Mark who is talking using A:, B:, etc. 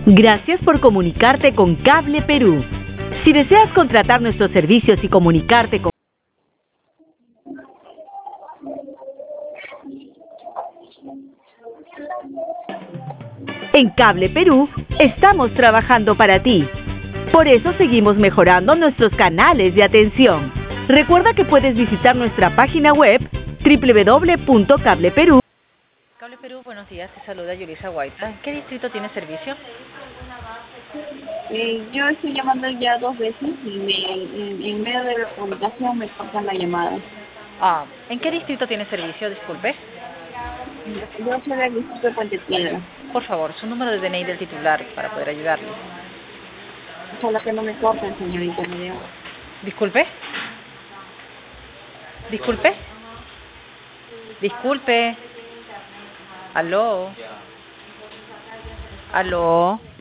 A: Gracias por comunicarte con Cable Perú. Si deseas contratar nuestros servicios y comunicarte con En Cable Perú estamos trabajando para ti. Por eso seguimos mejorando nuestros canales de atención. Recuerda que puedes visitar nuestra página web www.cableperú.
B: Cable Perú, buenos días, te saluda Yulisa Guaita. ¿En qué distrito tiene servicio?
C: Yo estoy llamando ya 2 veces y en medio de la comunicación me cortan la llamada.
B: ¿En qué distrito tiene servicio? Disculpe.
C: Yo soy del distrito de Puente Piedra.
B: Por favor, su número de DNI del titular para poder ayudarle.
C: Solo que no me corten, señorita.
B: Disculpe. Disculpe. Disculpe. Aló. Aló.